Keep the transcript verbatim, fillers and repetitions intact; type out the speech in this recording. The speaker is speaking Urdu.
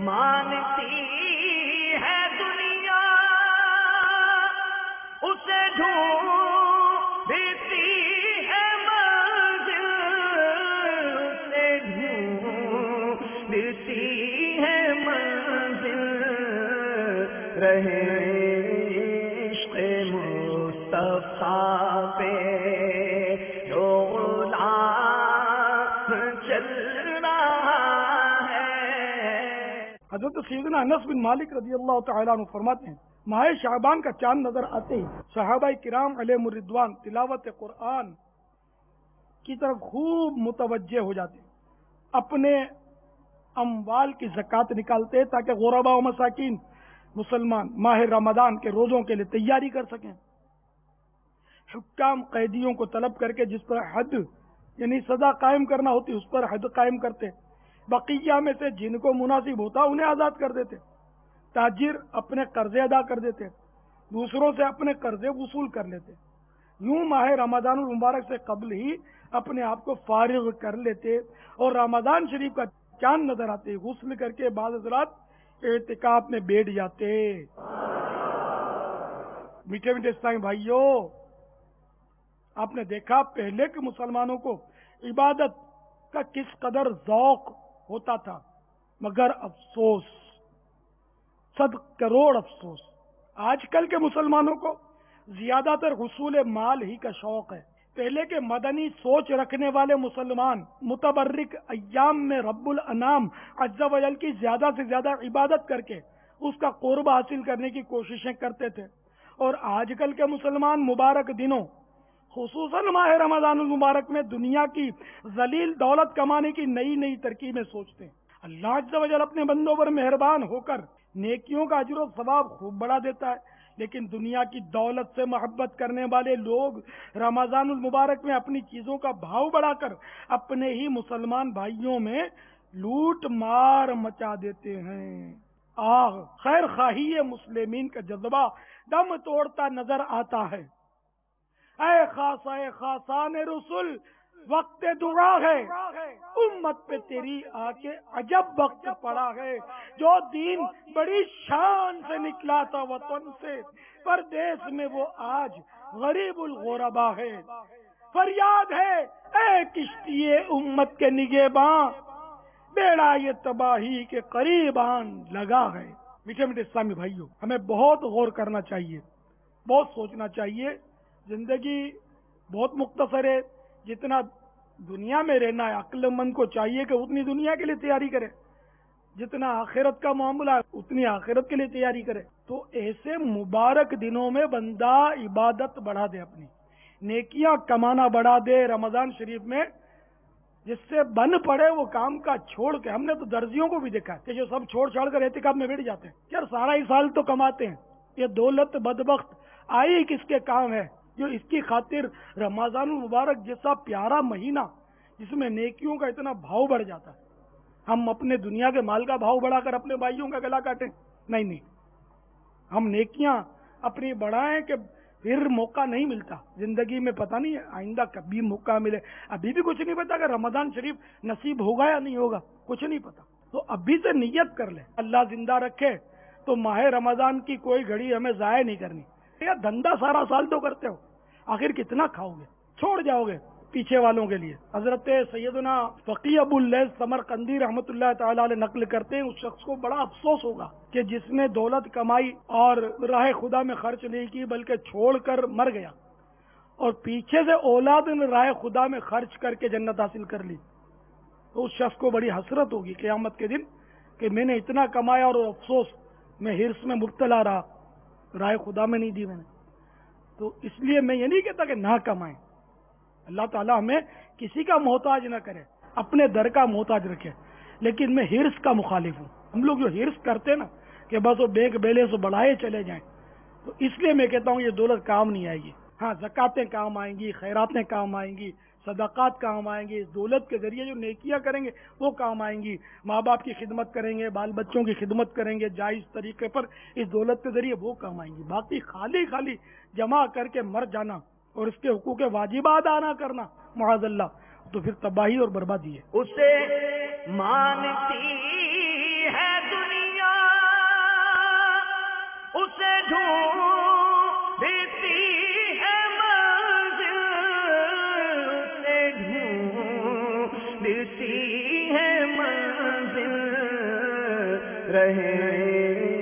مانتی ہے دنیا اسے ڈھونڈتی ہے منزل، اسے ڈھونڈتی ہے منزل، رہے عشق مصطفیٰ پہ جو غلام چل رہا ہے۔ حضرت سیدنا انس بن مالک رضی اللہ تعالیٰ عنہ فرماتے ہیں ماہ شعبان کا چاند نظر آتے ہی صحابہ کرام علیہم الرضوان تلاوت قرآن کی طرف خوب متوجہ ہو جاتے، اپنے اموال کی زکوٰۃ نکالتے تاکہ غرباء و مساکین مسلمان ماہ رمضان کے روزوں کے لیے تیاری کر سکیں۔ حکام قیدیوں کو طلب کر کے جس پر حد یعنی سزا قائم کرنا ہوتی اس پر حد قائم کرتے، بقیہ میں سے جن کو مناسب ہوتا انہیں آزاد کر دیتے، تاجر اپنے قرضے ادا کر دیتے، دوسروں سے اپنے قرضے وصول کر لیتے، یوں ماہ رمضان المبارک سے قبل ہی اپنے آپ کو فارغ کر لیتے، اور رمضان شریف کا چاند نظر آتے غسل کر کے بعض حضرات اعتکاف میں بیٹھ جاتے۔ میٹھے میٹھے اسلامی بھائیوں، آپ نے دیکھا پہلے کے مسلمانوں کو عبادت کا کس قدر ذوق ہوتا تھا، مگر افسوس، صد کروڑ افسوس، آج کل کے مسلمانوں کو زیادہ تر حصول مال ہی کا شوق ہے۔ پہلے کے مدنی سوچ رکھنے والے مسلمان متبرک ایام میں رب الانام عز و جل کی زیادہ سے زیادہ عبادت کر کے اس کا قرب حاصل کرنے کی کوششیں کرتے تھے، اور آج کل کے مسلمان مبارک دنوں خصوصاً ماہ رمضان المبارک میں دنیا کی ذلیل دولت کمانے کی نئی نئی ترکیبیں سوچتے ہیں۔ اللہ عز و جل اپنے بندوں پر مہربان ہو کر نیکیوں کا اجر و ثواب خوب بڑھا دیتا ہے، لیکن دنیا کی دولت سے محبت کرنے والے لوگ رمضان المبارک میں اپنی چیزوں کا بھاؤ بڑھا کر اپنے ہی مسلمان بھائیوں میں لوٹ مار مچا دیتے ہیں۔ آہ، خیر خواہی مسلمین کا جذبہ دم توڑتا نظر آتا ہے۔ اے خاص اے خاصان رسول وقت دعا ہے، امت پہ تیری آ کے عجب وقت پڑا ہے، جو دین بڑی شان سے نکلا تھا وطن سے، پردیس میں وہ آج غریب الغربا ہے۔ فریاد ہے اے کشتی امت کے نگہباں، بیڑا یہ تباہی کے قریب آن لگا ہے۔ میٹھے میٹھے اسلامی بھائیوں، ہمیں بہت غور کرنا چاہیے، بہت سوچنا چاہیے۔ زندگی بہت مختصر ہے، جتنا دنیا میں رہنا ہے عقل مند کو چاہیے کہ اتنی دنیا کے لیے تیاری کرے، جتنا آخرت کا معاملہ ہے اتنی آخرت کے لیے تیاری کرے۔ تو ایسے مبارک دنوں میں بندہ عبادت بڑھا دے، اپنی نیکیاں کمانا بڑھا دے۔ رمضان شریف میں جس سے بن پڑے وہ کام کا چھوڑ کے، ہم نے تو درزیوں کو بھی دیکھا ہے کہ جو سب چھوڑ چھاڑ کر اعتکاف میں بیٹھ جاتے ہیں، یار سارا ہی سال تو کماتے ہیں، یہ دولت بدبخت آئی کس کے کام ہے جو اس کی خاطر رمضان المبارک جیسا پیارا مہینہ جس میں نیکیوں کا اتنا بھاؤ بڑھ جاتا ہے، ہم اپنے دنیا کے مال کا بھاؤ بڑھا کر اپنے بھائیوں کا گلا کاٹیں؟ نہیں نہیں، ہم نیکیاں اپنی بڑھائیں کہ پھر موقع نہیں ملتا زندگی میں، پتہ نہیں آئندہ کبھی موقع ملے۔ ابھی بھی کچھ نہیں پتا کہ رمضان شریف نصیب ہوگا یا نہیں ہوگا، کچھ نہیں پتا، تو ابھی سے نیت کر لیں، اللہ زندہ رکھے تو ماہ رمضان کی کوئی گھڑی ہمیں ضائع نہیں کرنی۔ یا دھندا سارا سال تو کرتے ہو، آخر کتنا کھاؤ گے، چھوڑ جاؤ گے پیچھے والوں کے لیے۔ حضرت سیدنا فقی ابو اللیث سمرقندی رحمۃ اللہ تعالی علیہ نقل کرتے ہیں، اس شخص کو بڑا افسوس ہوگا کہ جس نے دولت کمائی اور راہ خدا میں خرچ نہیں کی بلکہ چھوڑ کر مر گیا، اور پیچھے سے اولاد نے راہ خدا میں خرچ کر کے جنت حاصل کر لی، تو اس شخص کو بڑی حسرت ہوگی قیامت کے دن کہ میں نے اتنا کمایا اور افسوس میں ہرس میں مبتلا رہا، راہ خدا میں نہیں دی میں نے۔ تو اس لیے میں یہ نہیں کہتا کہ نہ کمائیں، اللہ تعالیٰ ہمیں کسی کا محتاج نہ کرے، اپنے در کا محتاج رکھے، لیکن میں ہرس کا مخالف ہوں۔ ہم لوگ جو ہرس کرتے نا کہ بس وہ بینک بیلنس بڑھائے چلے جائیں، تو اس لیے میں کہتا ہوں یہ دولت کام نہیں آئے گی۔ ہاں زکاتیں کام آئیں گی، خیراتیں کام آئیں گی، صدقات کام آئیں گے، اس دولت کے ذریعے جو نیکیاں کریں گے وہ کام آئیں گی، ماں باپ کی خدمت کریں گے، بال بچوں کی خدمت کریں گے جائز طریقے پر، اس دولت کے ذریعے وہ کام آئیں گی۔ باقی خالی خالی جمع کر کے مر جانا اور اس کے حقوق واجبات ادا کرنا معاذ اللہ، تو پھر تباہی اور بربادی ہے۔ اسے مانتی ہے دنیا رہے